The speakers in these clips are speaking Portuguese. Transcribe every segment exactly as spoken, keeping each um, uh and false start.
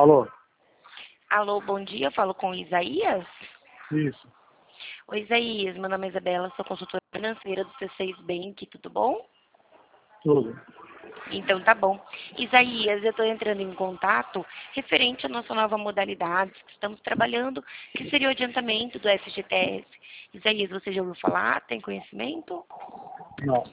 Alô? Alô, bom dia, eu falo com o Isaías? Isso. Oi, Isaías, meu nome é Isabela, sou consultora financeira do C seis Bank, tudo bom? Tudo. Então tá bom. Isaías, eu estou entrando em contato referente à nossa nova modalidade que estamos trabalhando, que seria o adiantamento do F G T S. Isaías, você já ouviu falar? Tem conhecimento? Não.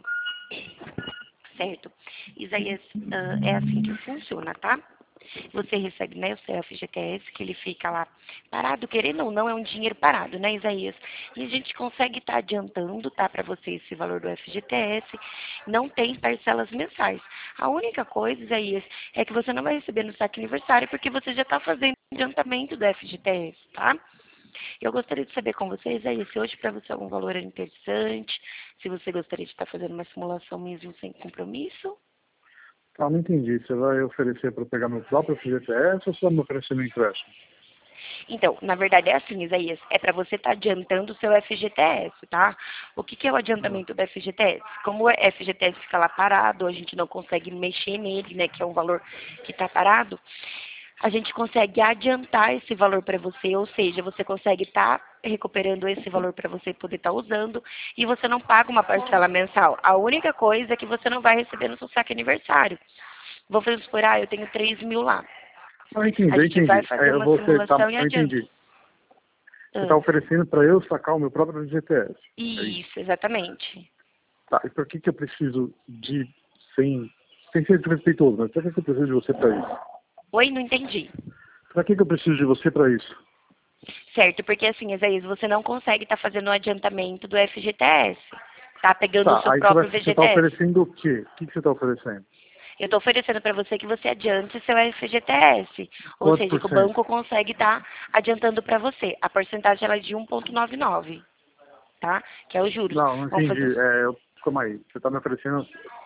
Certo. Isaías, ah, é assim que funciona, tá? Você recebe, né, o seu F G T S, que ele fica lá parado, querendo ou não, é um dinheiro parado, né, Isaías? E a gente consegue estar adiantando, tá, para você esse valor do F G T S, não tem parcelas mensais. A única coisa, Isaías, é que você não vai receber no saque aniversário, porque você já está fazendo adiantamento do F G T S, tá? Eu gostaria de saber com você, Isaías, se hoje para você algum valor é interessante, se você gostaria de estar fazendo uma simulação mesmo sem compromisso. Ah, não entendi. Você vai oferecer para eu pegar meu próprio F G T S ou você vai me oferecer no empréstimo? Então, na verdade é assim, Isaías, é para você estar adiantando o seu F G T S, tá? O que, que é o Ah, adiantamento do F G T S? Como o F G T S fica lá parado, a gente não consegue mexer nele, né, que é um valor que está parado, a gente consegue adiantar esse valor para você, ou seja, você consegue estar recuperando esse valor para você poder estar usando e você não paga uma parcela mensal. A única coisa é que você não vai receber no seu saque aniversário. Vou fazer supor, ah, eu tenho três mil lá. eu entendi, A eu gente vai entendi. fazer É, eu uma vou ser, tá, simulação e eu adianta. entendi. Você está Ah, oferecendo para eu sacar o meu próprio F G T S. É isso. isso, exatamente. Tá, e por que que eu preciso de, sem, sem ser desrespeitoso, mas por que que eu preciso de você para isso? Oi, não entendi. Para que que eu preciso de você para isso? Certo, porque assim, Isaías, você não consegue estar fazendo o adiantamento do F G T S. Tá pegando o Tá, seu aí você vai, próprio você está V G T S. oferecendo o quê? O que que você está oferecendo? Eu estou oferecendo para você que você adiante seu F G T S. Ou Quantos seja, por que o cento? banco consegue estar adiantando para você. A porcentagem ela é de um vírgula noventa e nove, tá? Que é os juros. Não, não Vamos entendi. fazer. É, eu, calma aí. Você está me oferecendo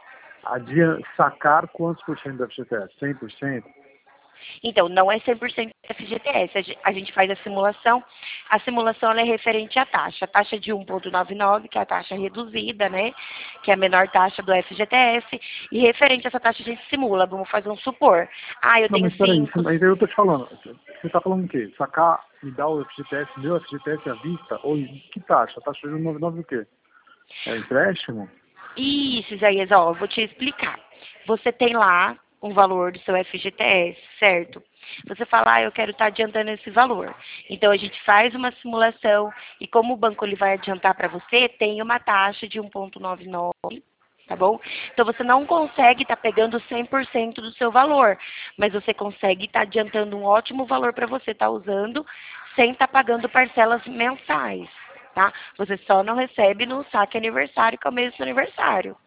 adia, sacar quantos por cento da F G T S? cem por cento? Então, não é cem por cento F G T S. A ge- a gente faz a simulação. A simulação ela é referente à taxa. A taxa de um vírgula noventa e nove, que é a taxa reduzida, né? Que é a menor taxa do F G T S. E referente a essa taxa a gente simula. Vamos fazer um supor. Ah, eu Não, tenho mas peraí, cinco. você- mas aí eu tô te falando. Você está falando o quê? Sacar, me dar o F G T S, meu F G T S à vista? Ou que taxa? Taxa de noventa e nove o quê? É empréstimo? Isso, Isaías, ó, eu vou te explicar. Você tem lá um valor do seu F G T S, certo? Você fala, ah, eu quero estar adiantando esse valor. Então a gente faz uma simulação e como o banco ele vai adiantar para você, tem uma taxa de um vírgula noventa e nove, tá bom? Então você não consegue estar pegando cem por cento do seu valor, mas você consegue estar adiantando um ótimo valor para você estar usando sem estar pagando parcelas mensais, tá? Você só não recebe no saque aniversário, que é o mês do seu aniversário.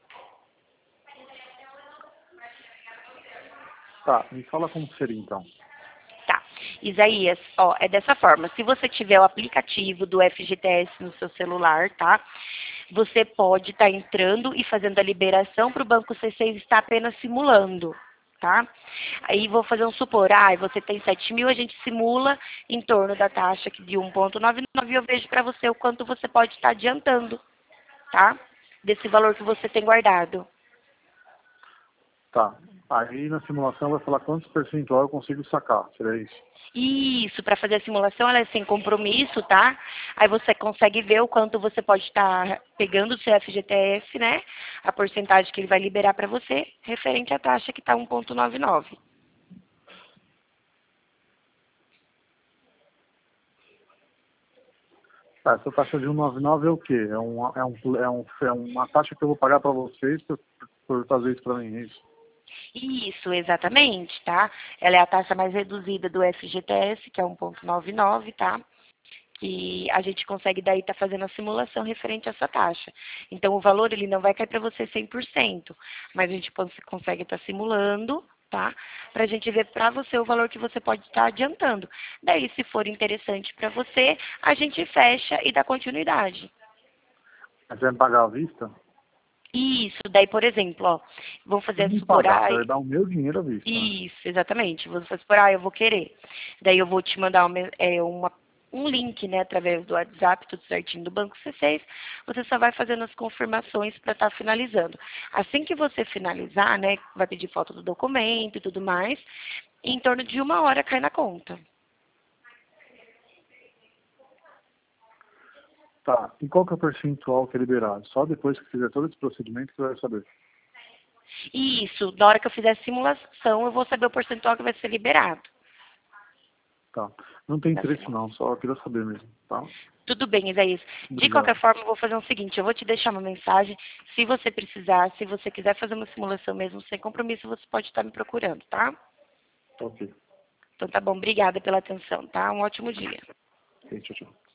Tá, me fala como seria então. Tá. Isaías, ó, é dessa forma. Se você tiver o aplicativo do F G T S no seu celular, tá? Você pode estar entrando e fazendo a liberação para o Banco C seis estar apenas simulando, tá? Aí vou fazer um supor, ah, você tem sete mil, a gente simula em torno da taxa aqui de um vírgula noventa e nove e eu vejo para você o quanto você pode estar adiantando, tá? Desse valor que você tem guardado. Tá. Aí na simulação vai falar quantos percentual eu consigo sacar. Seria isso? Isso, para fazer a simulação ela é sem compromisso, tá? Aí você consegue ver o quanto você pode estar pegando do seu F G T S, né? A porcentagem que ele vai liberar para você, referente à taxa que está um vírgula noventa e nove. Tá, essa taxa de cento e noventa e nove é o quê? É, um, é, um, é, um, é uma taxa que eu vou pagar para vocês por, por fazer isso para mim, é isso? Isso, exatamente, tá? Ela é a taxa mais reduzida do F G T S, que é um vírgula noventa e nove, tá? Que a gente consegue daí estar fazendo a simulação referente a essa taxa. Então, o valor ele não vai cair para você cem por cento, mas a gente cons- consegue estar simulando, tá? Para a gente ver para você o valor que você pode estar adiantando. Daí, se for interessante para você, a gente fecha e dá continuidade. Mas você vai me pagar à vista? Isso, daí, por exemplo, ó, vamos fazer Não a me supor, pagar, você ai, vai dar o meu dinheiro à vista, né? isso, exatamente. Você faz por, ah, eu vou querer. Daí eu vou te mandar uma, é, uma- um link, né, através do WhatsApp, tudo certinho do Banco C seis. Você só vai fazendo as confirmações para estar finalizando. Assim que você finalizar, né, vai pedir foto do documento e tudo mais. E em torno de uma hora cai na conta. Tá. E qual que é o percentual que é liberado? Só depois que fizer todo esse procedimento que você vai saber. Isso, na hora que eu fizer a simulação, eu vou saber o percentual que vai ser liberado. Tá. Não tem Na interesse simulação. não, só queria saber mesmo, tá? Tudo bem, Isaías. De Obrigado. qualquer forma, eu vou fazer o seguinte, eu vou te deixar uma mensagem. Se você precisar, se você quiser fazer uma simulação mesmo sem compromisso, você pode estar me procurando, tá? Ok. Então tá bom, obrigada pela atenção, tá? Um ótimo dia. Ok, tchau, tchau.